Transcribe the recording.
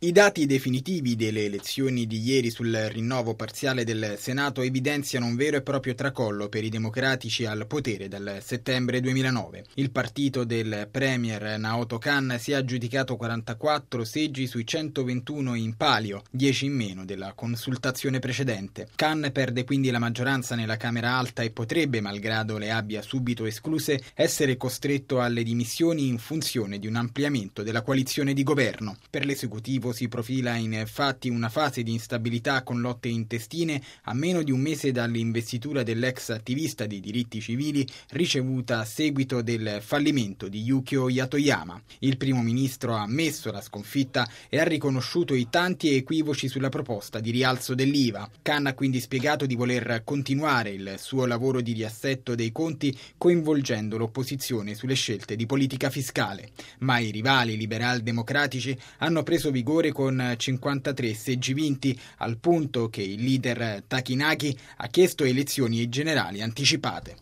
I dati definitivi delle elezioni di ieri sul rinnovo parziale del Senato evidenziano un vero e proprio tracollo per i democratici al potere dal settembre 2009. Il partito del premier Naoto Kan si è aggiudicato 44 seggi sui 121 in palio, 10 in meno della consultazione precedente. Kan perde quindi la maggioranza nella Camera Alta e potrebbe, malgrado le abbia subito escluse, essere costretto alle dimissioni in funzione di un ampliamento della coalizione di governo. Per l'esecutivo si profila infatti una fase di instabilità con lotte intestine a meno di un mese dall'investitura dell'ex attivista di diritti civili ricevuta a seguito del fallimento di Yukio Yatoyama. Il primo ministro ha ammesso la sconfitta e ha riconosciuto i tanti equivoci sulla proposta di rialzo dell'IVA. Kan ha quindi spiegato di voler continuare il suo lavoro di riassetto dei conti coinvolgendo l'opposizione sulle scelte di politica fiscale. Ma i rivali liberal-democratici hanno preso vigore con 53 seggi vinti, al punto che il leader Takinagi ha chiesto elezioni generali anticipate.